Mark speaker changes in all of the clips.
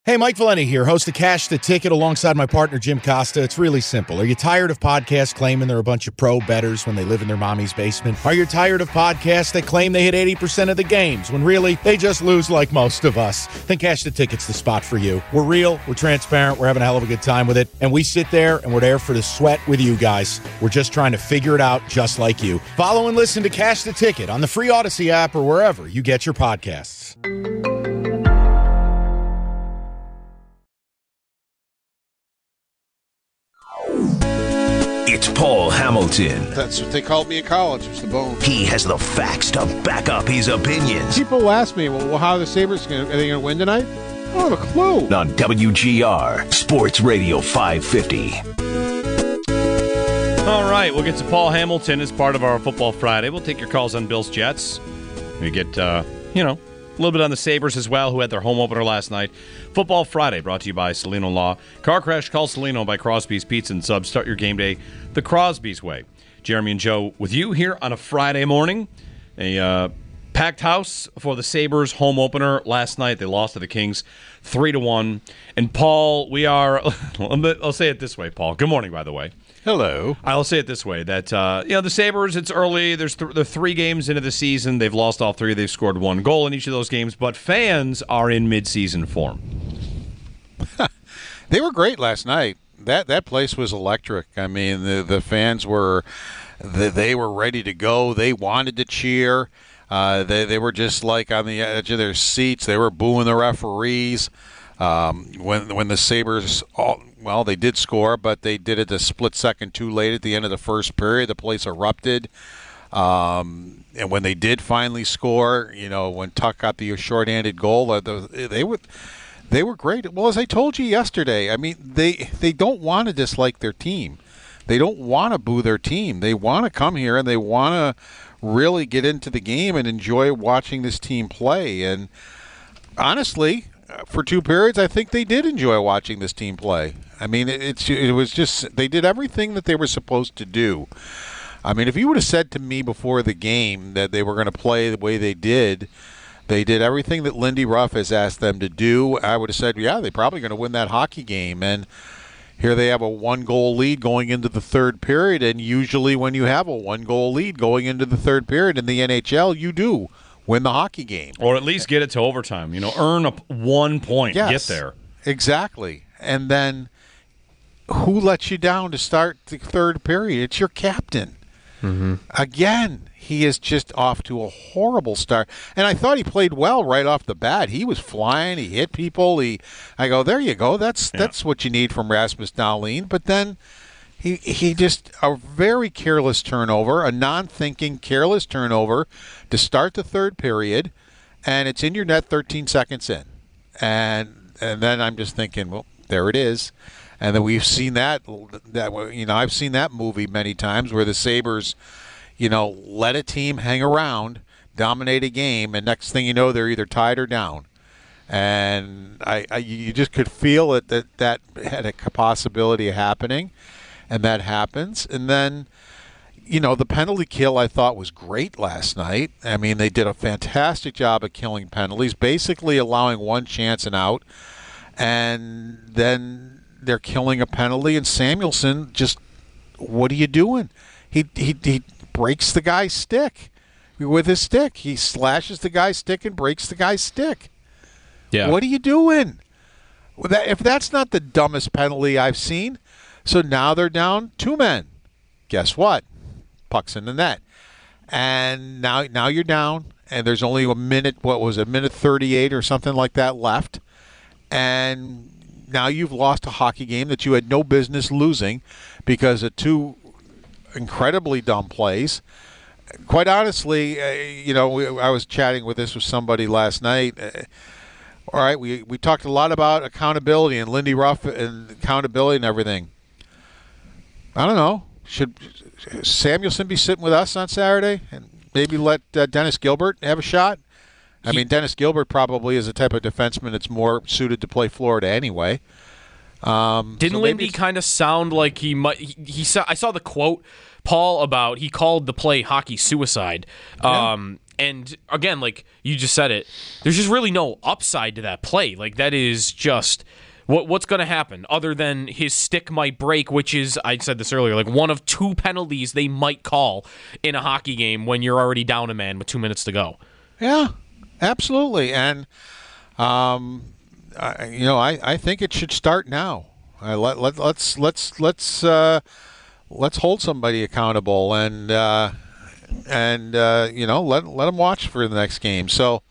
Speaker 1: Hey, Mike Valenti here, host of Cash the Ticket alongside my partner, Jim Costa. It's really simple. Are you tired of podcasts claiming they're a bunch of pro bettors when they live in their mommy's basement? Are you tired of podcasts that claim they hit 80% of the games when really they just lose like most of us? Then Cash the Ticket's the spot for you. We're real, we're transparent, we're having a hell of a good time with it, and we sit there and we're there for the sweat with you guys. We're just trying to figure it out just like you. Follow and listen to Cash the Ticket on the free Odyssey app or wherever you get your podcasts.
Speaker 2: It's Paul Hamilton.
Speaker 3: That's what they called me in college. It's the bone.
Speaker 2: He has the facts to back up his opinions.
Speaker 3: People ask me, well, how are the Sabres going to win tonight? I don't have a clue.
Speaker 2: On WGR, Sports Radio 550.
Speaker 4: All right, we'll get to Paul Hamilton as part of our Football Friday. We'll take your calls on Bills Jets. We get, a little bit on the Sabres as well, who had their home opener last night. Football Friday brought to you by Celino Law. Car Crash, call Celino by Crosby's Pizza and Subs. Start your game day the Crosby's way. Jeremy and Joe with you here on a Friday morning. A packed house for the Sabres home opener last night. They lost to the Kings 3-1. And Paul, we are, I'll say it this way, Paul. Good morning, by the way.
Speaker 3: Hello.
Speaker 4: I'll say it this way, that, the Sabres, it's early. They're 3 games into the season. They've lost all 3. They've scored 1 goal in each of those games. But fans are in midseason form.
Speaker 3: They were great last night. That place was electric. I mean, the fans were they were ready to go. They wanted to cheer. They were just like on the edge of their seats. They were booing the referees. When the Sabres, they did score, but they did it a split second too late at the end of the first period. The place erupted. And when they did finally score, when Tuck got the shorthanded goal, they were great. Well, as I told you yesterday, I mean, they don't want to dislike their team. They don't want to boo their team. They want to come here and they want to really get into the game and enjoy watching this team play. And honestly, for 2 periods, I think they did enjoy watching this team play. I mean, it was just they did everything that they were supposed to do. I mean, if you would have said to me before the game that they were going to play the way they did everything that Lindy Ruff has asked them to do, I would have said, yeah, they're probably going to win that hockey game. And here they have a 1-goal lead going into the third period, and usually when you have a 1-goal lead going into the third period in the NHL, you do win the hockey game.
Speaker 4: Or at least get it to overtime. Earn 1 point.
Speaker 3: Yes,
Speaker 4: get there.
Speaker 3: Exactly. And then who lets you down to start the third period? It's your captain. Mm-hmm. Again, he is just off to a horrible start. And I thought he played well right off the bat. He was flying. He hit people. I go, there you go. That's what you need from Rasmus Dahlin. But then he just a very careless turnover, a non-thinking, careless turnover to start the third period, and it's in your net 13 seconds in. And then I'm just thinking, well, there it is. And then we've seen that I've seen that movie many times where the Sabres, let a team hang around, dominate a game, and next thing you know, they're either tied or down. And you just could feel it that had a possibility of happening, and that happens. And then, the penalty kill I thought was great last night. I mean, they did a fantastic job of killing penalties, basically allowing one chance and out, and then they're killing a penalty, and Samuelson just, what are you doing? He breaks the guy's stick with his stick. He slashes the guy's stick and breaks the guy's stick. Yeah. What are you doing? If that's not the dumbest penalty I've seen. So now they're down 2 men. Guess what? Puck's in the net. And now you're down, and there's only a minute, minute 38 or something like that left. And now you've lost a hockey game that you had no business losing because of 2 incredibly dumb plays. Quite honestly, I was chatting with somebody last night. All right, we talked a lot about accountability and Lindy Ruff and accountability and everything. I don't know. Should Samuelson be sitting with us on Saturday and maybe let Dennis Gilbert have a shot? I mean, Dennis Gilbert probably is a type of defenseman that's more suited to play Florida anyway.
Speaker 5: Didn't Lindy kind of sound like he might? I saw the quote, Paul, about he called the play hockey suicide. And And again, like you just said it, there's just really no upside to that play. Like that is just what's going to happen other than his stick might break, which is, I said this earlier, like one of 2 penalties they might call in a hockey game when you're already down a man with 2 minutes to go.
Speaker 3: Yeah, absolutely. And, I think it should start now. Let's hold somebody accountable and let them watch for the next game. So,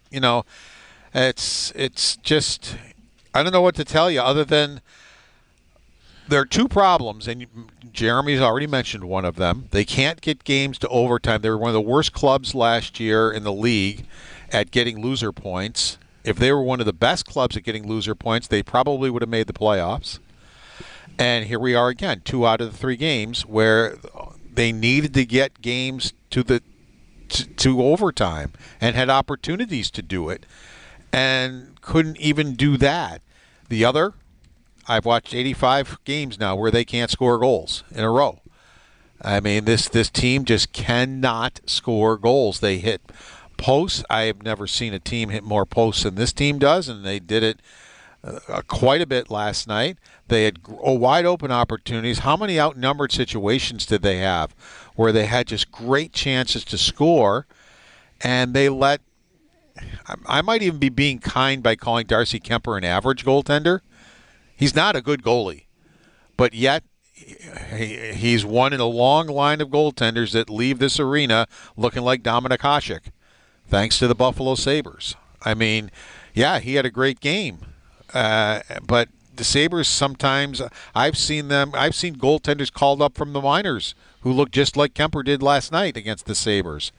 Speaker 3: it's just, I don't know what to tell you other than there are 2 problems, and Jeremy's already mentioned one of them. They can't get games to overtime. They were one of the worst clubs last year in the league at getting loser points. If they were one of the best clubs at getting loser points, they probably would have made the playoffs. And here we are again, 2 out of the 3 games where they needed to get games to overtime and had opportunities to do it and couldn't even do that. The other, I've watched 85 games now where they can't score goals in a row. I mean, this team just cannot score goals. They hit posts. I have never seen a team hit more posts than this team does, and they did it quite a bit last night. They had wide open opportunities. How many outnumbered situations did they have where they had just great chances to score, and they let – I might even be being kind by calling Darcy Kemper an average goaltender. He's not a good goalie, but yet he's one in a long line of goaltenders that leave this arena looking like Dominik Hasek, thanks to the Buffalo Sabres. I mean, yeah, he had a great game, but the Sabres sometimes, I've seen goaltenders called up from the minors who look just like Kemper did last night against the Sabres.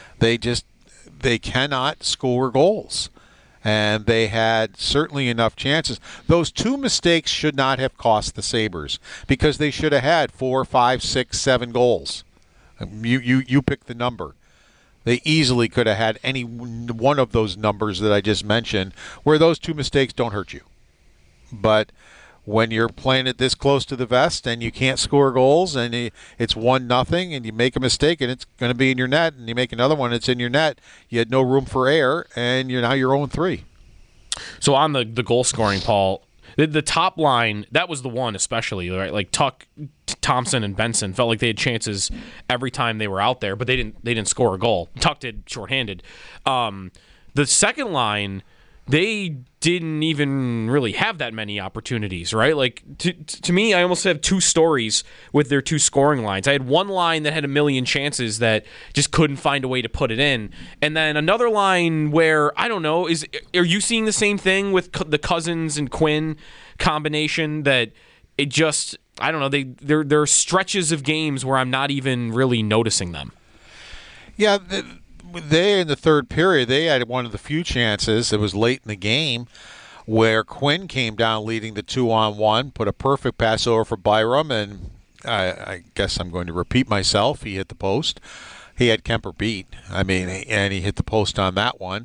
Speaker 3: They cannot score goals. And they had certainly enough chances. Those 2 mistakes should not have cost the Sabres because they should have had 4, 5, 6, 7 goals. You pick the number. They easily could have had any one of those numbers that I just mentioned where those 2 mistakes don't hurt you. But when you're playing it this close to the vest and you can't score goals and it's 1-0 and you make a mistake and it's going to be in your net and you make another one, it's in your net, you had no room for error and you're 0-3.
Speaker 5: So on the goal scoring, Paul, the top line, that was the one especially, right? Like Tuch, Thompson, and Benson felt like they had chances every time they were out there, but they didn't score a goal. Tuch did shorthanded. The second line, they didn't even really have that many opportunities, right? Like, to me, I almost have 2 stories with their 2 scoring lines. I had one line that had a million chances that just couldn't find a way to put it in. And then another line where, I don't know, are you seeing the same thing with the Cousins and Quinn combination that it just, I don't know, there are stretches of games where I'm not even really noticing them.
Speaker 3: Yeah, they in the third period, they had one of the few chances. It was late in the game where Quinn came down leading the 2-on-1, put a perfect pass over for Byram, and I guess I'm going to repeat myself. He hit the post. He had Kemper beat. And he hit the post on that one.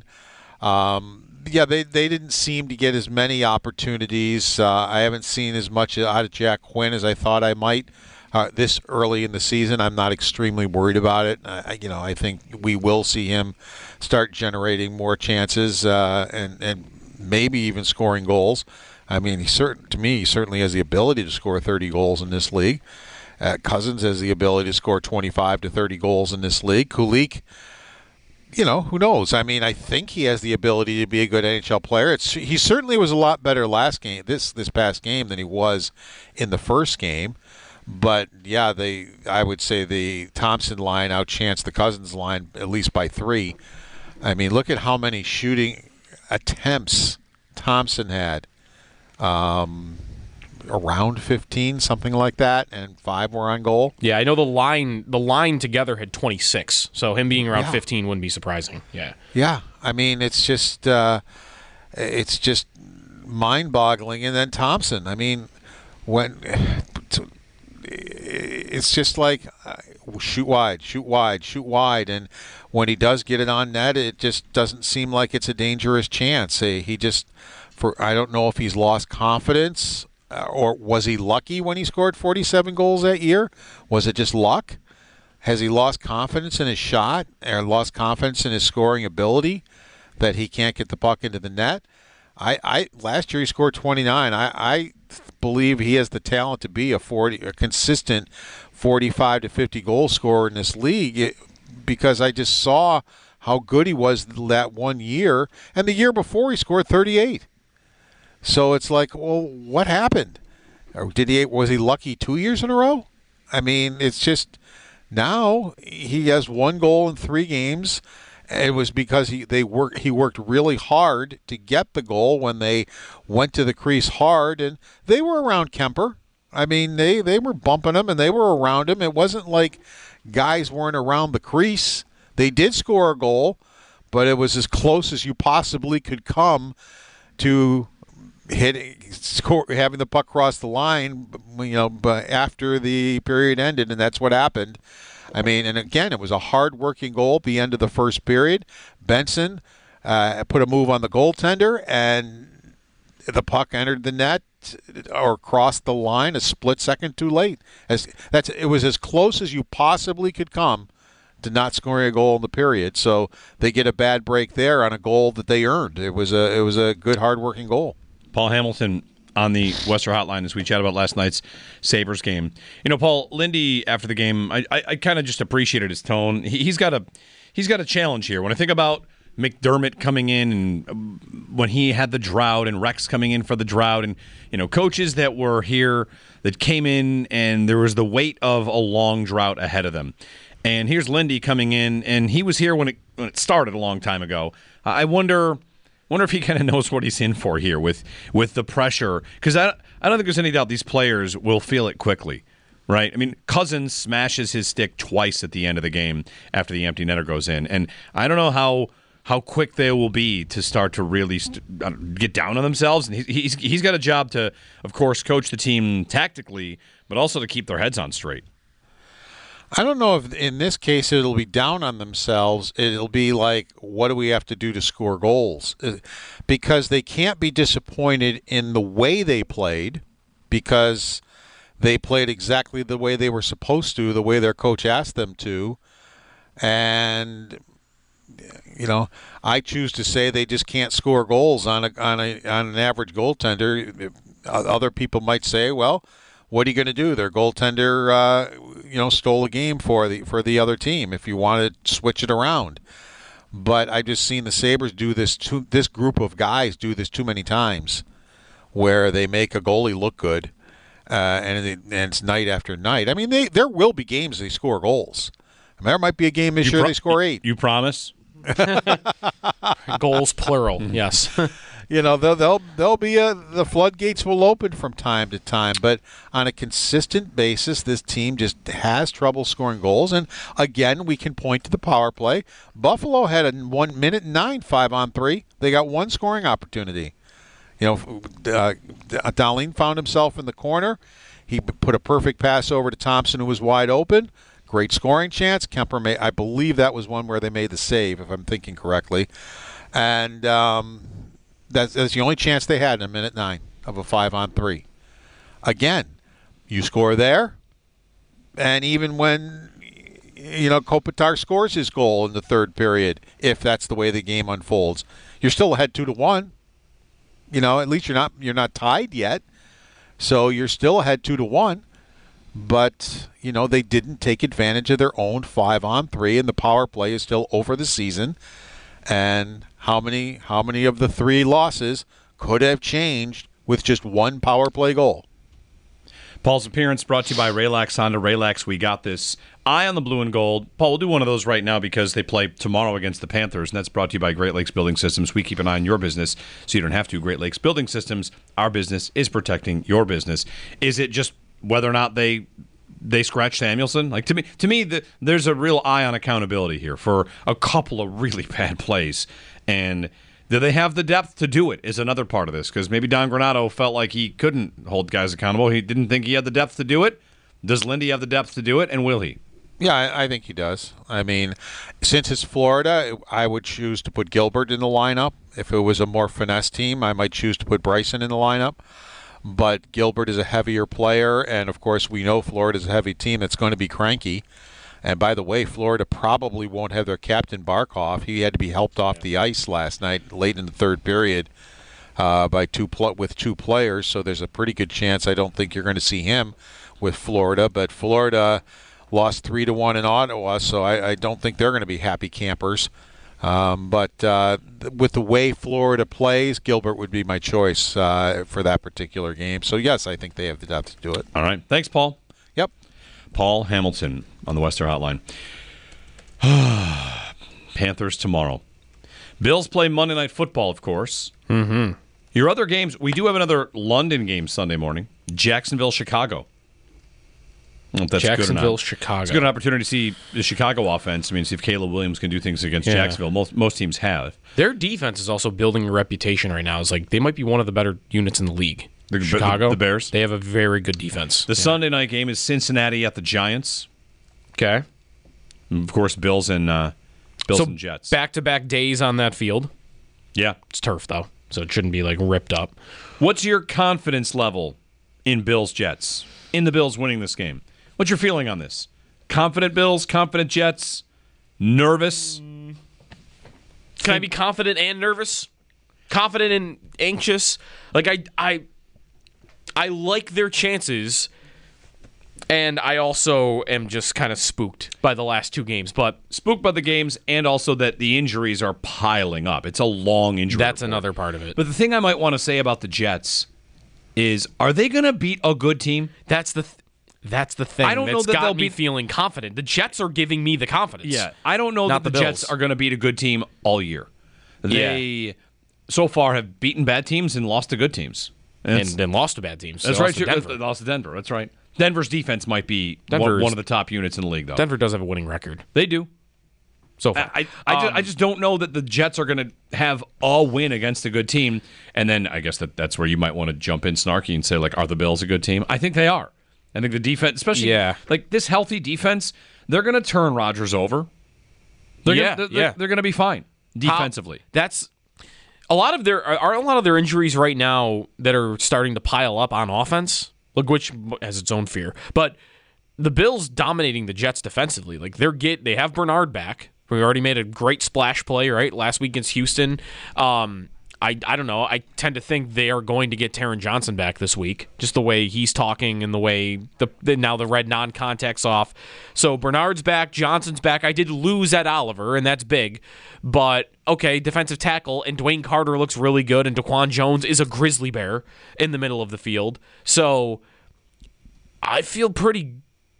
Speaker 3: They didn't seem to get as many opportunities. I haven't seen as much out of Jack Quinn as I thought I might. This early in the season, I'm not extremely worried about it. I think we will see him start generating more chances and maybe even scoring goals. I mean, he certainly has the ability to score 30 goals in this league. Cousins has the ability to score 25 to 30 goals in this league. Kulich, who knows? I mean, I think he has the ability to be a good NHL player. He certainly was a lot better last game, this past game, than he was in the first game. But, yeah, I would say the Thompson line outchanced the Cousins line at least by 3. I mean, look at how many shooting attempts Thompson had. Around 15, something like that, and 5 were on goal.
Speaker 5: Yeah, I know the line together had 26, so him being around 15 wouldn't be surprising. Yeah.
Speaker 3: Yeah, I mean, it's just mind-boggling. And then Thompson, I mean, it's just like shoot wide, and when he does get it on net, it just doesn't seem like it's a dangerous chance. I don't know if he's lost confidence, or was he lucky when he scored 47 goals that year? Was it just luck? Has he lost confidence in his shot or lost confidence in his scoring ability that he can't get the puck into the net? I last year he scored 29. I believe he has the talent to be a consistent 45 to 50 goal scorer in this league because I just saw how good he was that 1 year, and the year before he scored 38. So it's like, well, what happened? Or was he lucky 2 years in a row? I mean, it's just now he has 1 goal in 3 games. It was because he worked really hard to get the goal when they went to the crease hard, and they were around Kemper. I mean, they were bumping him and they were around him. It wasn't like guys weren't around the crease. They did score a goal, but it was as close as you possibly could come to having the puck cross the line, but after the period ended, and that's what happened. I mean, and again, it was a hard-working goal at the end of the first period. Benson put a move on the goaltender, and the puck entered the net or crossed the line a split second too late. It was as close as you possibly could come to not scoring a goal in the period. So they get a bad break there on a goal that they earned. It was a good, hard-working goal.
Speaker 4: Paul Hamilton on the Western Hotline as we chat about last night's Sabres game. Paul, Lindy, after the game, I kind of just appreciated his tone. He's got a challenge here. When I think about McDermott coming in and when he had the drought and Rex coming in for the drought and, coaches that were here that came in and there was the weight of a long drought ahead of them. And here's Lindy coming in, and he was here when it started a long time ago. I wonder if he kind of knows what he's in for here with the pressure. Because I don't think there's any doubt these players will feel it quickly, right? I mean, Cousins smashes his stick twice at the end of the game after the empty netter goes in. And I don't know how quick they will be to start to really get down on themselves. And he's got a job to, of course, coach the team tactically, but also to keep their heads on straight.
Speaker 3: I don't know if in this case it'll be down on themselves. It'll be like, what do we have to do to score goals? Because they can't be disappointed in the way they played because they played exactly the way they were supposed to, the way their coach asked them to. And, I choose to say they just can't score goals on an average goaltender. Other people might say, well, what are you going to do? Their goaltender, stole a game for the other team. If you want to switch it around, but I've just seen the Sabres do this. This group of guys do this too many times, where they make a goalie look good, and it's night after night. I mean, there will be games they score goals. I mean, there might be a game this year they score 8.
Speaker 4: You promise?
Speaker 5: Goals plural. Yes.
Speaker 3: There'll be the floodgates will open from time to time, but on a consistent basis, this team just has trouble scoring goals. And again, we can point to the power play. Buffalo had a 1 minute and 9 5-on-3. They got one scoring opportunity. Dahlin found himself in the corner. He put a perfect pass over to Thompson, who was wide open. Great scoring chance. Kemper I believe that was one where they made the save, if I'm thinking correctly, and. That's the only chance they had in a minute 9 of a 5-on-3. Again, you score there, and even when Kopitar scores his goal in the third period, if that's the way the game unfolds, you're still ahead 2-1. At least you're not tied yet, so you're still ahead 2-1. But they didn't take advantage of their own 5-on-3, and the power play is still over the season. And how many of the 3 losses could have changed with just one power play goal?
Speaker 4: Paul's appearance brought to you by Raylax Honda. Raylax, we got this. Eye on the blue and gold. Paul, we'll do one of those right now because they play tomorrow against the Panthers, and that's brought to you by Great Lakes Building Systems. We keep an eye on your business so you don't have to. Great Lakes Building Systems, our business is protecting your business. Is it just whether or not they scratch Samuelsson? Like to me, there's a real eye on accountability here for a couple of really bad plays. And do they have the depth to do it is another part of this, because maybe Don Granato felt like he couldn't hold guys accountable. He didn't think he had the depth to do it. Does Lindy have the depth to do it, and will he?
Speaker 3: Yeah, I think he does. I mean, since it's Florida, I would choose to put Gilbert in the lineup. If it was a more finesse team, I might choose to put Bryson in the lineup. But Gilbert is a heavier player, and of course we know Florida's a heavy team that's going to be cranky. And by the way, Florida probably won't have their captain Barkov. He had to be helped off the ice last night, late in the third period, with two players. So there's a pretty good chance I don't think you're going to see him with Florida. But Florida lost 3-1 in Ottawa, so I don't think they're going to be happy campers. But with the way Florida plays, Gilbert would be my choice for that particular game. So, yes, I think they have the depth to do it.
Speaker 4: All right. Thanks, Paul.
Speaker 3: Yep.
Speaker 4: Paul Hamilton on the Western Hotline. Panthers tomorrow. Bills play Monday Night Football, of course.
Speaker 5: Mm-hmm.
Speaker 4: Your other games, we do have another London game Sunday morning. Jacksonville, Chicago. I don't know if that's
Speaker 5: Jacksonville,
Speaker 4: good or not.
Speaker 5: Chicago.
Speaker 4: It's a good opportunity to see the Chicago offense. I mean, see if Caleb Williams can do things against Jacksonville. Most teams have.
Speaker 5: Their defense is also building a reputation right now. It's like they might be one of the better units in the league. Chicago,
Speaker 4: the Bears?
Speaker 5: They have a very good defense.
Speaker 4: The Sunday night game is Cincinnati at the Giants.
Speaker 5: Okay.
Speaker 4: And of course, Bills and Jets.
Speaker 5: Back-to-back days on that field.
Speaker 4: Yeah.
Speaker 5: It's turf, though, so it shouldn't be, ripped up.
Speaker 4: What's your confidence level in Bills-Jets? In the Bills winning this game? What's your feeling on this? Confident Bills, confident Jets, nervous?
Speaker 5: Can I be confident and nervous? Confident and anxious? I like their chances, and I also am just kind of spooked by the last two games. But
Speaker 4: Spooked by the games and also that the injuries are piling up. It's a long injury
Speaker 5: that's
Speaker 4: report.
Speaker 5: another part of it.
Speaker 4: But the thing I might want to say about the Jets is, are they going to beat a good team?
Speaker 5: That's the thing.
Speaker 4: I don't know
Speaker 5: that's
Speaker 4: that
Speaker 5: got
Speaker 4: they'll
Speaker 5: me
Speaker 4: be
Speaker 5: feeling confident. The Jets are giving me the confidence.
Speaker 4: Yeah, I don't know
Speaker 5: Not
Speaker 4: that the
Speaker 5: the
Speaker 4: Jets
Speaker 5: Bills.
Speaker 4: are going to beat a good team all year. They, so far, have beaten bad teams and lost to good teams.
Speaker 5: And then lost to bad teams.
Speaker 4: That's
Speaker 5: They
Speaker 4: right.
Speaker 5: lost to Denver.
Speaker 4: They lost to Denver. That's right. Denver's defense might be one
Speaker 5: Denver's-
Speaker 4: of the top units in the league, though.
Speaker 5: Denver does have a winning record
Speaker 4: They do.
Speaker 5: so far.
Speaker 4: I just don't know that the Jets are going to have a win against a good team. And then I guess that's where you might want to jump in snarky and say, are the Bills a good team? I think they are. I think the defense, especially this healthy defense, they're going to turn Rodgers over. They're going to be fine defensively.
Speaker 5: That's a lot of their injuries right now that are starting to pile up on offense, which has its own fear. But the Bills dominating the Jets defensively. They have Bernard back. We already made a great splash play last week against Houston. I don't know. I tend to think they are going to get Taron Johnson back this week, just the way he's talking and the way now the red non-contact's off. So Bernard's back, Johnson's back. I did lose Ed Oliver, and that's big. But, okay, defensive tackle, and Dwayne Carter looks really good, and Daquan Jones is a grizzly bear in the middle of the field. So I feel pretty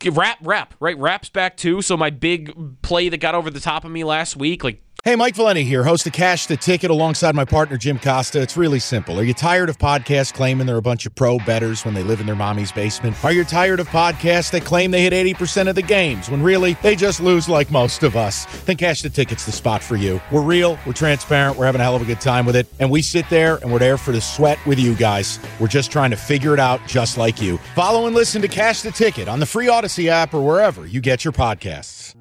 Speaker 5: Rap's back too, so my big play that got over the top of me last week,
Speaker 1: Hey, Mike Valenti here, host of Cash the Ticket alongside my partner Jim Costa. It's really simple. Are you tired of podcasts claiming they're a bunch of pro bettors when they live in their mommy's basement? Are you tired of podcasts that claim they hit 80% of the games when really they just lose like most of us? Then Cash the Ticket's the spot for you. We're real, we're transparent, we're having a hell of a good time with it, and we sit there and we're there for the sweat with you guys. We're just trying to figure it out just like you. Follow and listen to Cash the Ticket on the free Odyssey app or wherever you get your podcasts.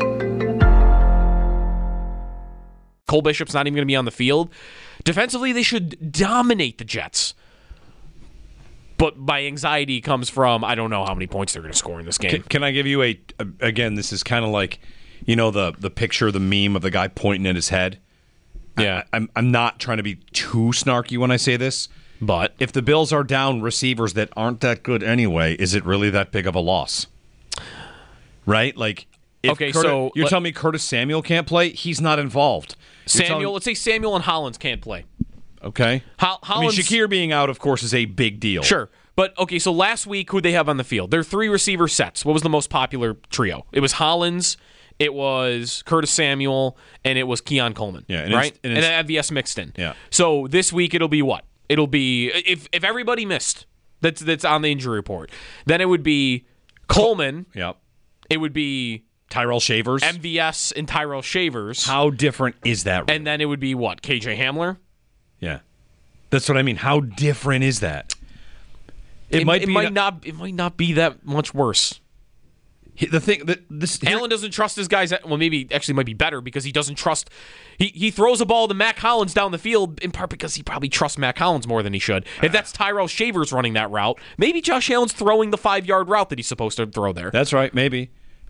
Speaker 5: Cole Bishop's not even going to be on the field. Defensively, they should dominate the Jets. But my anxiety comes from I don't know how many points they're going to score in this game.
Speaker 4: Can I give you again, this is kind of like, the picture, the meme of the guy pointing at his head?
Speaker 5: Yeah.
Speaker 4: I'm not trying to be too snarky when I say this,
Speaker 5: but
Speaker 4: if the Bills are down receivers that aren't that good anyway, is it really that big of a loss? Right? So you're telling me Curtis Samuel can't play? He's not involved.
Speaker 5: Let's say Samuel and Hollins can't play.
Speaker 4: Okay.
Speaker 5: Hollins,
Speaker 4: Shakir being out, of course, is a big deal.
Speaker 5: Sure. But, okay, so last week, who'd they have on the field? Their three receiver sets. What was the most popular trio? It was Hollins, it was Curtis Samuel, and it was Keon Coleman.
Speaker 4: Yeah,
Speaker 5: right? And then MVS mixed in.
Speaker 4: Yeah.
Speaker 5: So this week, it'll be what? It'll be, if everybody missed, that's on the injury report, then it would be Coleman.
Speaker 4: Yep.
Speaker 5: It would be
Speaker 4: Tyrell Shavers.
Speaker 5: MVS and Tyrell Shavers.
Speaker 4: How different is that? Really?
Speaker 5: And then it would be what? KJ Hamler?
Speaker 4: Yeah. That's what I mean. How different is that?
Speaker 5: It might not be that much worse.
Speaker 4: The thing that
Speaker 5: Allen doesn't trust his guys. Well, maybe actually might be better because he doesn't trust. He throws a ball to Mac Hollins down the field in part because he probably trusts Mac Hollins more than he should. If that's Tyrell Shavers running that route, maybe Josh Allen's throwing the 5-yard route that he's supposed to throw there.
Speaker 4: That's right. Maybe.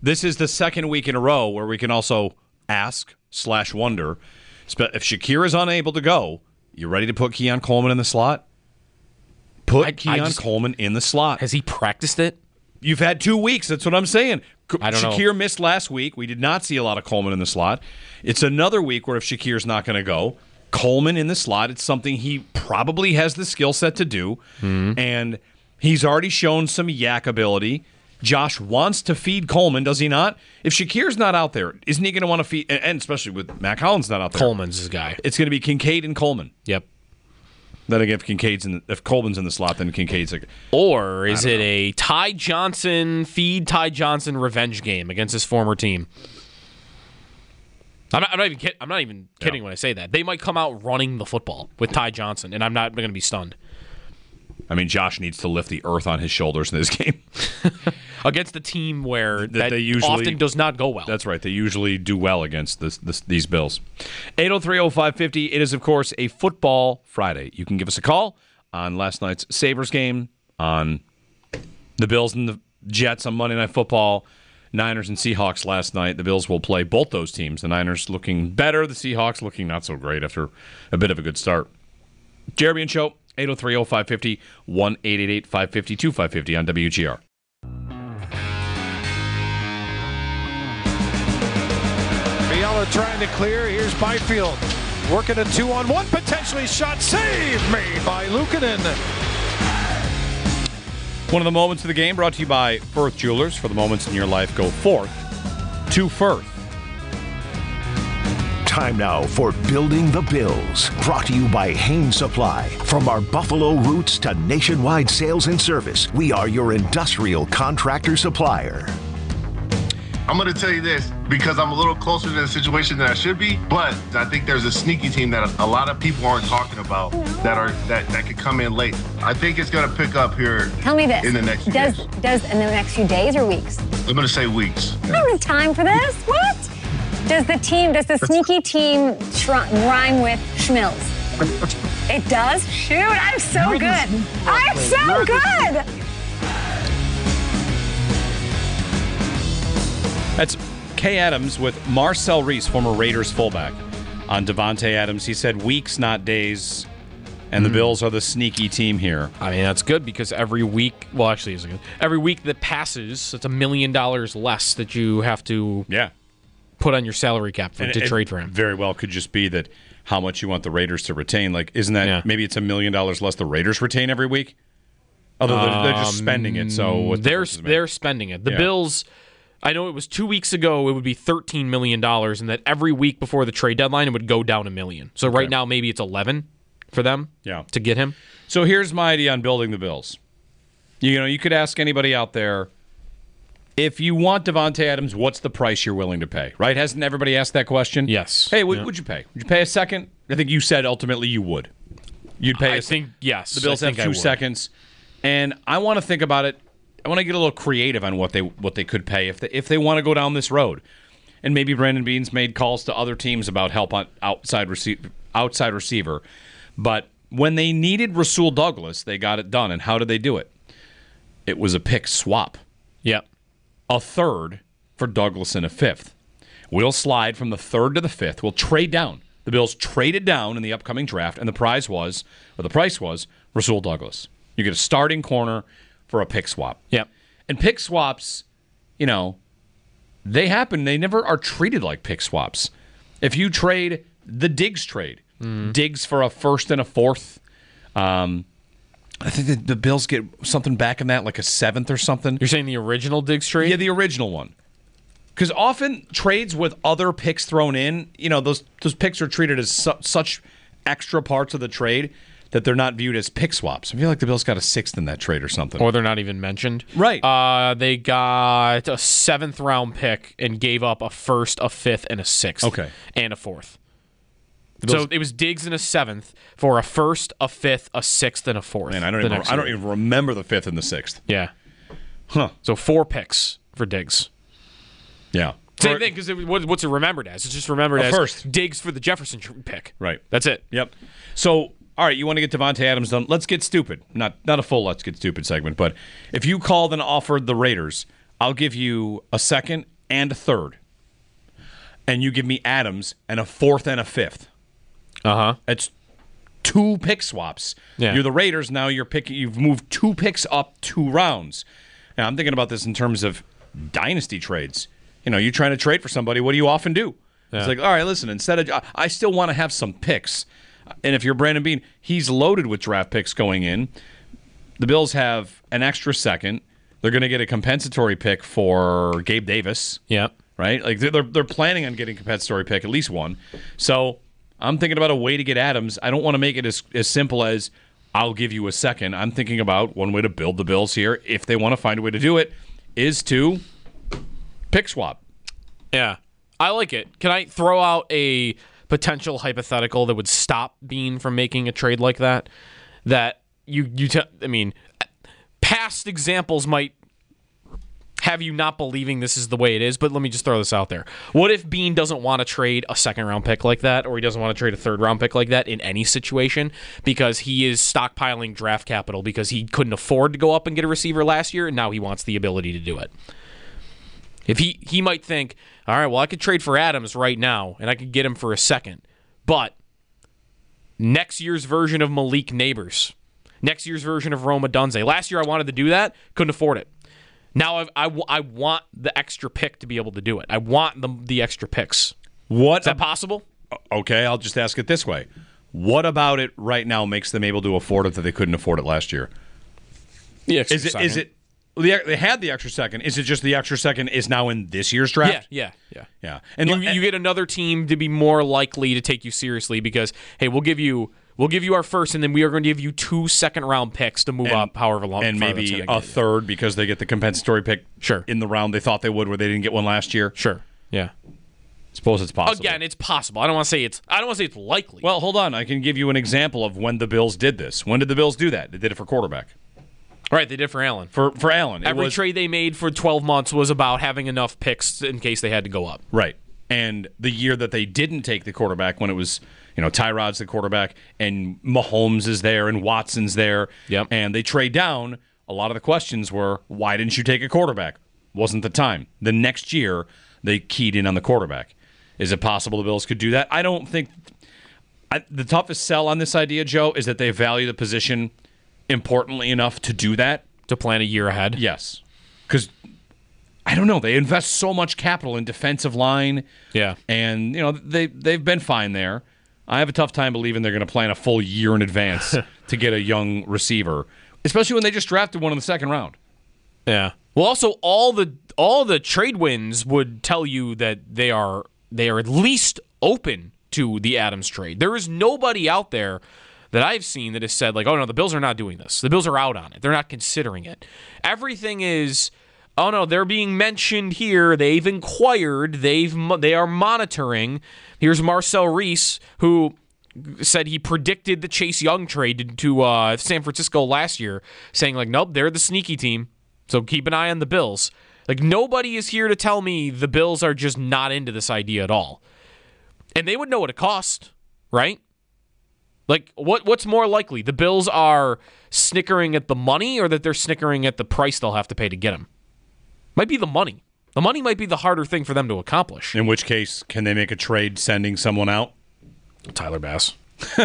Speaker 4: This is the second week in a row where we can also ask/wonder if Shakir is unable to go. You ready to put Keon Coleman in the slot? Put Keon Coleman in the slot.
Speaker 5: Has he practiced it?
Speaker 4: You've had 2 weeks. That's what I'm saying.
Speaker 5: I don't know.
Speaker 4: Shakir missed last week. We did not see a lot of Coleman in the slot. It's another week where if Shakir's not going to go, Coleman in the slot, it's something he probably has the skill set to do. And he's already shown some yak ability. Josh wants to feed Coleman, does he not? If Shakir's not out there, isn't he going to want to feed, and especially with Mac Hollins not out there?
Speaker 5: Coleman's his guy.
Speaker 4: It's going to be Kincaid and Coleman.
Speaker 5: Yep.
Speaker 4: Then again, if Coleman's in the slot, then Kincaid's like.
Speaker 5: Or is it a Ty Johnson revenge game against his former team? I'm not even kidding when I say that. They might come out running the football with Ty Johnson, and I'm not going to be stunned.
Speaker 4: I mean, Josh needs to lift the earth on his shoulders in this game.
Speaker 5: Against the team where that
Speaker 4: they usually
Speaker 5: often does not go well.
Speaker 4: That's right. They usually do well against these Bills. 803-0550. It is, of course, a football Friday. You can give us a call on last night's Sabres game, on the Bills and the Jets on Monday Night Football, Niners and Seahawks last night. The Bills will play both those teams. The Niners looking better, the Seahawks looking not so great after a bit of a good start. Jeremy and Show, 803-0550, 1-888-550-2550 on WGR.
Speaker 6: Fiala trying to clear. Here's Byfield. Working a 2-on-1. Potentially shot. Save made by Luukkonen.
Speaker 4: One of the moments of the game brought to you by Firth Jewelers. For the moments in your life, go forth to Firth.
Speaker 2: Time now for Building the Bills, brought to you by Hain Supply. From our Buffalo roots to nationwide sales and service, we are your industrial contractor supplier.
Speaker 7: I'm going to tell you this because I'm a little closer to the situation than I should be, but I think there's a sneaky team that a lot of people aren't talking about that could come in late. I think it's going to pick up here.
Speaker 8: Tell me this.
Speaker 7: In the next few days.
Speaker 8: Does in the next few days or weeks?
Speaker 7: I'm going to say weeks.
Speaker 8: I don't have time for this. What? Does the sneaky team rhyme with Schmills? It does? Shoot, I'm so good. I'm so good.
Speaker 4: That's Kay Adams with Marcel Reese, former Raiders fullback, on Devontae Adams. He said weeks, not days, and the Bills are the sneaky team here.
Speaker 5: I mean, that's good because every week, well, actually, it's good. Every week that passes, it's $1 million less that you have to put on your salary cap to trade for him.
Speaker 4: Very well could just be that how much you want the Raiders to retain. Like, isn't that maybe it's $1 million less the Raiders retain every week? Although they're just spending it, so
Speaker 5: they're spending it. The Bills. I know it was 2 weeks ago, it would be $13 million, and that every week before the trade deadline, it would go down $1 million. So right now, maybe it's 11 for them to get him.
Speaker 4: So here's my idea on building the Bills. You could ask anybody out there, if you want Devontae Adams, what's the price you're willing to pay, right? Hasn't everybody asked that question?
Speaker 5: Yes.
Speaker 4: Hey, what would you pay? Would you pay a second? I think you said ultimately you would. You'd pay
Speaker 5: yes.
Speaker 4: The Bills have 2 seconds. And I want to think about it. I want to get a little creative on what they could pay if they want to go down this road. And maybe Brandon Beane's made calls to other teams about help on outside receiver. But when they needed Rasul Douglas, they got it done. And how did they do it? It was a pick swap.
Speaker 5: Yep.
Speaker 4: A third for Douglas and a fifth. We'll slide from the third to the fifth. We'll trade down. The Bills traded down in the upcoming draft, and the price was Rasul Douglas. You get a starting corner for a pick swap.
Speaker 5: Yep.
Speaker 4: And pick swaps, they happen. They never are treated like pick swaps. If you trade the Diggs trade, Diggs for a first and a fourth, I think the Bills get something back in that, like a seventh or something.
Speaker 5: You're saying the original Diggs trade?
Speaker 4: Yeah, the original one. Because often trades with other picks thrown in, those picks are treated as such extra parts of the trade that they're not viewed as pick swaps. I feel like the Bills got a sixth in that trade or something.
Speaker 5: Or they're not even mentioned.
Speaker 4: Right.
Speaker 5: They got a 7th-round pick and gave up a first, a fifth, and a sixth.
Speaker 4: Okay.
Speaker 5: And a fourth. So it was Diggs and a 7th for a first, a fifth, a sixth, and a fourth.
Speaker 4: Man, I don't even remember the 5th and the 6th.
Speaker 5: Yeah.
Speaker 4: Huh.
Speaker 5: So 4 picks for Diggs.
Speaker 4: Yeah.
Speaker 5: Same thing, because what's it remembered as? It's just remembered as
Speaker 4: first.
Speaker 5: Diggs for the Jefferson pick.
Speaker 4: Right.
Speaker 5: That's it.
Speaker 4: Yep. So, all right, you want to get Devontae Adams done. Let's get stupid. Not a full Let's Get Stupid segment, but if you called and offered the Raiders, I'll give you a second and a third, and you give me Adams and a fourth and a fifth. It's 2 pick swaps.
Speaker 5: Yeah.
Speaker 4: You're the Raiders now. You've moved 2 picks up 2 rounds. Now I'm thinking about this in terms of dynasty trades. You're trying to trade for somebody. What do you often do? Yeah. It's like, all right, listen. Instead of, I still want to have some picks. And if you're Brandon Beane, he's loaded with draft picks going in. The Bills have an extra second. They're going to get a compensatory pick for Gabe Davis.
Speaker 5: Yeah.
Speaker 4: Right? Like they're planning on getting a compensatory pick, at least one. So I'm thinking about a way to get Adams. I don't want to make it as simple as I'll give you a second. I'm thinking about one way to build the Bills here, if they want to find a way to do it, is to pick swap.
Speaker 5: Yeah. I like it. Can I throw out a potential hypothetical that would stop Beane from making a trade like that? That past examples might have you not believing this is the way it is, but let me just throw this out there. What if Beane doesn't want to trade a second-round pick like that, or he doesn't want to trade a third-round pick like that in any situation because he is stockpiling draft capital because he couldn't afford to go up and get a receiver last year, and now he wants the ability to do it? If he might think, all right, well, I could trade for Adams right now, and I could get him for a second, but next year's version of Malik Neighbors, next year's version of Rome Odunze. Last year I wanted to do that, couldn't afford it. Now I want the extra pick to be able to do it. I want the extra picks. Is that possible?
Speaker 4: Okay, I'll just ask it this way. What about it right now makes them able to afford it that they couldn't afford it last year?
Speaker 5: Is
Speaker 4: it they had the extra second. Is it just the extra second is now in this year's draft?
Speaker 5: Yeah.
Speaker 4: And
Speaker 5: you get another team to be more likely to take you seriously because, hey, we'll give you our first, and then we are going to give you 2 second-round picks to move up however long.
Speaker 4: And maybe a third because they get the compensatory pick in the round they thought they would where they didn't get one last year.
Speaker 5: Sure, yeah.
Speaker 4: Suppose it's possible.
Speaker 5: Again, it's possible. I don't want to say it's likely.
Speaker 4: Well, hold on. I can give you an example of when the Bills did this. When did the Bills do that? They did it for quarterback.
Speaker 5: Right, they did for Allen.
Speaker 4: For Allen.
Speaker 5: Every trade they made for 12 months was about having enough picks in case they had to go up.
Speaker 4: Right. And the year that they didn't take the quarterback, when it was, Tyrod's the quarterback, and Mahomes is there, and Watson's there, and they trade down, a lot of the questions were, why didn't you take a quarterback? Wasn't the time. The next year, they keyed in on the quarterback. Is it possible the Bills could do that? I don't think... the toughest sell on this idea, Joe, is that they value the position importantly enough to do that.
Speaker 5: To plan a year ahead?
Speaker 4: Yes. Because... I don't know. They invest so much capital in defensive line.
Speaker 5: Yeah.
Speaker 4: And, they've been fine there. I have a tough time believing they're going to plan a full year in advance to get a young receiver, especially when they just drafted one in the second round.
Speaker 5: Yeah. Well, also, all the trade wins would tell you that they are at least open to the Adams trade. There is nobody out there that I've seen that has said, like, oh, no, the Bills are not doing this. The Bills are out on it. They're not considering it. Everything is... oh, no, they're being mentioned here. They've inquired. They are monitoring. Here's Marcel Reese, who said he predicted the Chase Young trade to San Francisco last year, saying, like, nope, they're the sneaky team, so keep an eye on the Bills. Like, nobody is here to tell me the Bills are just not into this idea at all. And they would know what it cost, right? Like, what's more likely? The Bills are snickering at the money or that they're snickering at the price they'll have to pay to get him? Might be the money. The money might be the harder thing for them to accomplish.
Speaker 4: In which case, can they make a trade sending someone out?
Speaker 5: Tyler Bass.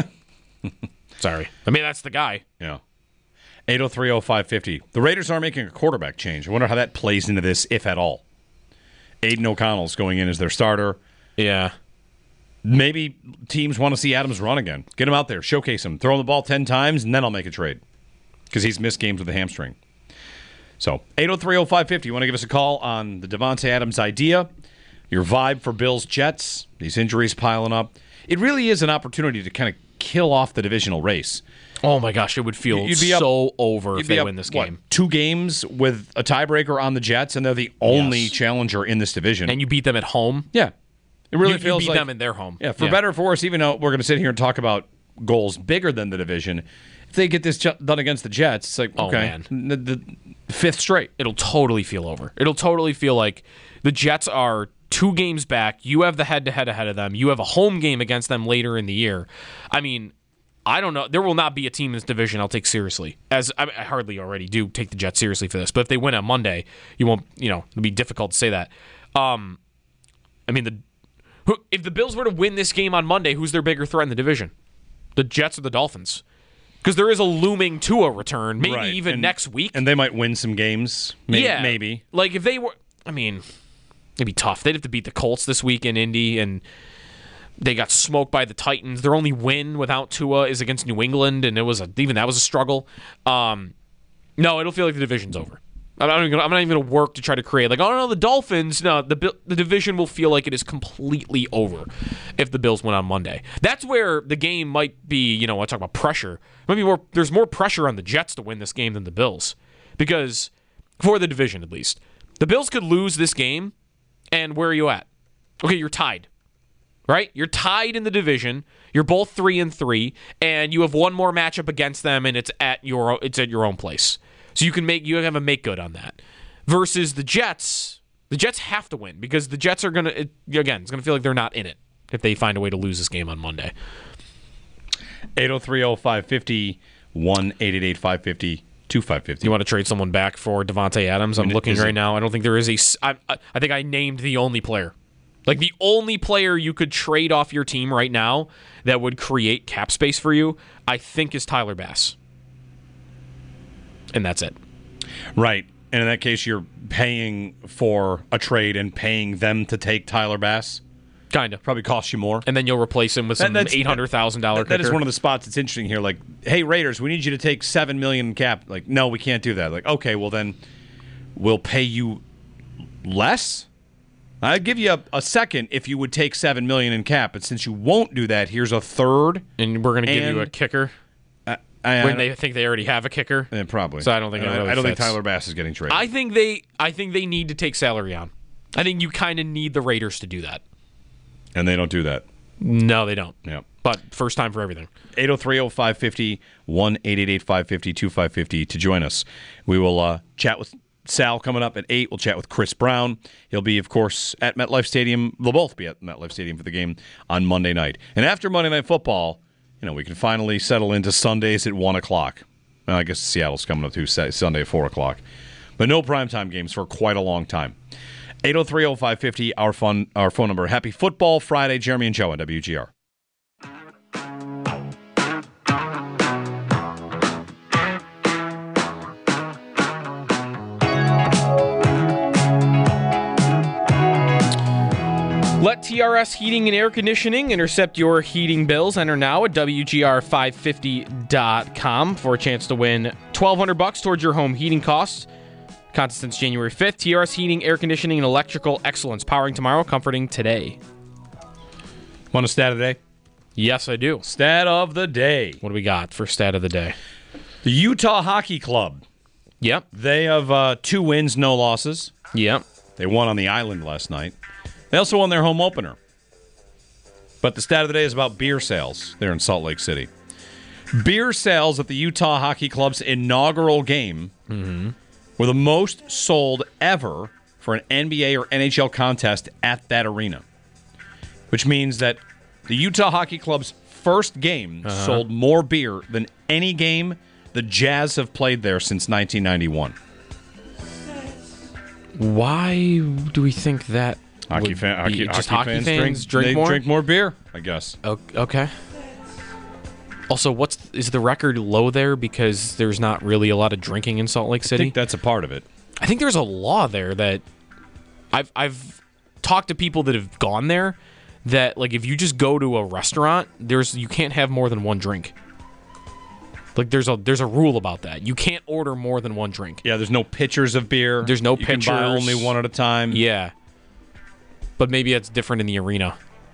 Speaker 5: Sorry. I mean, that's the guy.
Speaker 4: Yeah. 803-0550. The Raiders are making a quarterback change. I wonder how that plays into this, if at all. Aiden O'Connell's going in as their starter.
Speaker 5: Yeah.
Speaker 4: Maybe teams want to see Adams run again. Get him out there. Showcase him. Throw him the ball 10 times, and then I'll make a trade. Because he's missed games with a hamstring. So, 803-0550, you want to give us a call on the Davante Adams idea, your vibe for Bills-Jets, these injuries piling up. It really is an opportunity to kind of kill off the divisional race.
Speaker 5: Oh, my gosh, it would feel over if they win this game.
Speaker 4: 2 games with a tiebreaker on the Jets, and they're the only challenger in this division.
Speaker 5: And you beat them at home?
Speaker 4: Yeah. It really feels
Speaker 5: you beat them in their home.
Speaker 4: Yeah, for better or for worse, even though we're going to sit here and talk about goals bigger than the division, if they get this done against the Jets, it's like, okay, the 5th straight.
Speaker 5: It'll totally feel over. It'll totally feel like the Jets are 2 games back. You have the head-to-head ahead of them. You have a home game against them later in the year. I mean, I don't know. There will not be a team in this division I'll take seriously. I hardly already do take the Jets seriously for this. But if they win on Monday, you won't, it'll be difficult to say that. If the Bills were to win this game on Monday, who's their bigger threat in the division? The Jets or the Dolphins? Because there is a looming Tua return, maybe even next week.
Speaker 4: And they might win some games. Maybe.
Speaker 5: Like, if they were... it'd be tough. They'd have to beat the Colts this week in Indy, and they got smoked by the Titans. Their only win without Tua is against New England, and even that was a struggle. No, it'll feel like the division's over. I'm not even going to work to try to create the Dolphins. No, the division will feel like it is completely over if the Bills win on Monday. That's where the game might be. I talk about pressure. There's more pressure on the Jets to win this game than the Bills, because for the division at least, the Bills could lose this game, and where are you at? Okay, you're tied, right? You're tied in the division. You're both 3-3, and you have one more matchup against them, and it's at your own place. So you have a make good on that. Versus the Jets have to win because the Jets are it's going to feel like they're not in it if they find a way to lose this game on Monday.
Speaker 4: 803-0550, 1-888-550-2550.
Speaker 5: You want to trade someone back for Devontae Adams? I'm looking right now. I don't think there is I think I named the only player. Like, the only player you could trade off your team right now that would create cap space for you, I think, is Tyler Bass. And that's it.
Speaker 4: Right. And in that case, you're paying for a trade and paying them to take Tyler Bass?
Speaker 5: Kind of.
Speaker 4: Probably costs you more.
Speaker 5: And then you'll replace him with some $800,000 kicker.
Speaker 4: That is one of the spots that's interesting here. Like, hey, Raiders, we need you to take $7 million in cap. Like, no, we can't do that. Like, okay, well then we'll pay you less? I'd give you a second if you would take $7 million in cap, but since you won't do that, here's a third.
Speaker 5: And we're going to give you a kicker? When they think they already have a kicker,
Speaker 4: probably.
Speaker 5: So I don't think it really
Speaker 4: I don't
Speaker 5: fits.
Speaker 4: think Tyler Bass is getting traded.
Speaker 5: I think they need to take salary on. I think you kind of need the Raiders to do that,
Speaker 4: and they don't do that.
Speaker 5: No, they don't.
Speaker 4: Yeah,
Speaker 5: but first time for everything.
Speaker 4: 803-0550, 1-888-550-2550 to join us. We will chat with Sal coming up at 8. We'll chat with Chris Brown. He'll be, of course, at MetLife Stadium. They'll both be at MetLife Stadium for the game on Monday night. And after Monday Night Football, we can finally settle into Sundays at 1 o'clock. Well, I guess Seattle's coming up too, Sunday at 4 o'clock. But no primetime games for quite a long time. 803-0550, our phone number. Happy Football Friday, Jeremy and Joe on WGR.
Speaker 5: Let TRS Heating and Air Conditioning intercept your heating bills. Enter now at WGR550.com for a chance to win $1,200 towards your home heating costs. Contest since January 5th. TRS Heating, Air Conditioning, and Electrical Excellence. Powering tomorrow, comforting today.
Speaker 4: Want a stat of the day?
Speaker 5: Yes, I do.
Speaker 4: Stat of the day.
Speaker 5: What do we got for stat of the day?
Speaker 4: The Utah Hockey Club.
Speaker 5: Yep.
Speaker 4: They have 2 wins, no losses.
Speaker 5: Yep.
Speaker 4: They won on the island last night. They also won their home opener. But the stat of the day is about beer sales there in Salt Lake City. Beer sales at the Utah Hockey Club's inaugural game were the most sold ever for an NBA or NHL contest at that arena. Which means that the Utah Hockey Club's first game sold more beer than any game the Jazz have played there since 1991.
Speaker 5: Why do we think that?
Speaker 4: Hockey fans
Speaker 5: drink more?
Speaker 4: Drink more beer, I guess.
Speaker 5: Okay. Also, is the record low there because there's not really a lot of drinking in Salt Lake City?
Speaker 4: I think that's a part of it.
Speaker 5: I think there's a law there that I've talked to people that have gone there that, like, if you just go to a restaurant, you can't have more than one drink. Like, there's a rule about that. You can't order more than one drink.
Speaker 4: Yeah, there's no pitchers of beer.
Speaker 5: There's no pitchers.
Speaker 4: You can buy only one at a time.
Speaker 5: Yeah. But maybe it's different in the arena.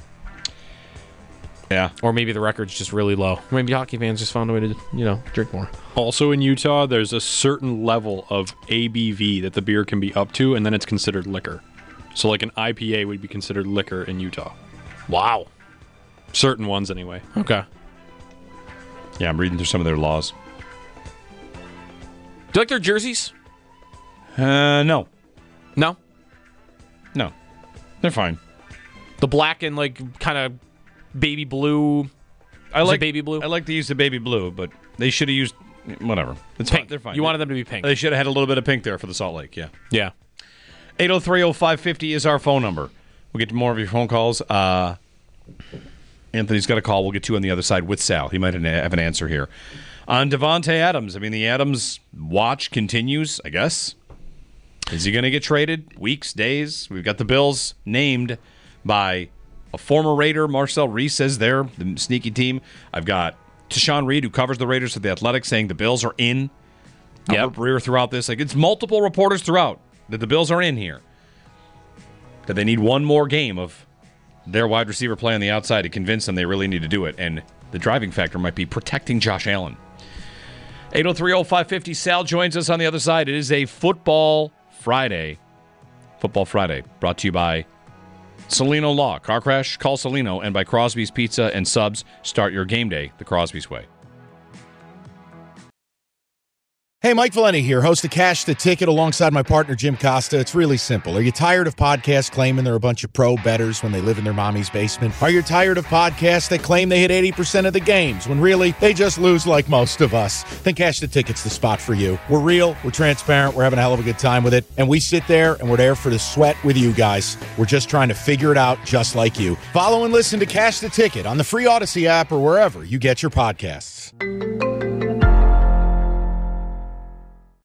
Speaker 4: Yeah.
Speaker 5: Or maybe the record's just really low. Maybe hockey fans just found a way to, drink more.
Speaker 9: Also in Utah, there's a certain level of ABV that the beer can be up to, and then it's considered liquor. So like an IPA would be considered liquor in Utah.
Speaker 5: Wow.
Speaker 9: Certain ones, anyway.
Speaker 5: Okay.
Speaker 4: Yeah, I'm reading through some of their laws.
Speaker 5: Do you like their jerseys?
Speaker 4: No.
Speaker 5: No?
Speaker 4: No. They're fine.
Speaker 5: The black and, like, kind of baby blue.
Speaker 4: I like
Speaker 5: baby blue.
Speaker 4: I like to use the baby blue, but they should have used whatever. It's
Speaker 5: pink.
Speaker 4: Fine. They're fine.
Speaker 5: You wanted them to be pink.
Speaker 4: They should have had a little bit of pink there for the Salt Lake. Yeah.
Speaker 5: Yeah.
Speaker 4: 803-0550 is our phone number. We'll get to more of your phone calls. Anthony's got a call. We'll get to on the other side with Sal. He might have an answer here. On Davante Adams, I mean, the Adams watch continues, I guess. Is he going to get traded? Weeks, days? We've got the Bills named by a former Raider. Marcel Reese says they're the sneaky team. I've got Tashawn Reed, who covers the Raiders at The Athletic, saying the Bills are in. Albert Breer throughout this. Like, it's multiple reporters throughout that the Bills are in here. That they need one more game of their wide receiver play on the outside to convince them they really need to do it. And the driving factor might be protecting Josh Allen. 803-0550. Sal joins us on the other side. It is a Football Friday. Football Friday, brought to you by Celino Law. Car crash? Call Celino. And by Crosby's Pizza and Subs. Start your game day the Crosby's way.
Speaker 1: Hey, Mike Valeni here, host of Cash the Ticket alongside my partner, Jim Costa. It's really simple. Are you tired of podcasts claiming they're a bunch of pro bettors when they live in their mommy's basement? Are you tired of podcasts that claim they hit 80% of the games when really they just lose like most of us? Then Cash the Ticket's the spot for you. We're real, we're transparent, we're having a hell of a good time with it, and we sit there and we're there for the sweat with you guys. We're just trying to figure it out just like you. Follow and listen to Cash the Ticket on the free Odyssey app or wherever you get your podcasts.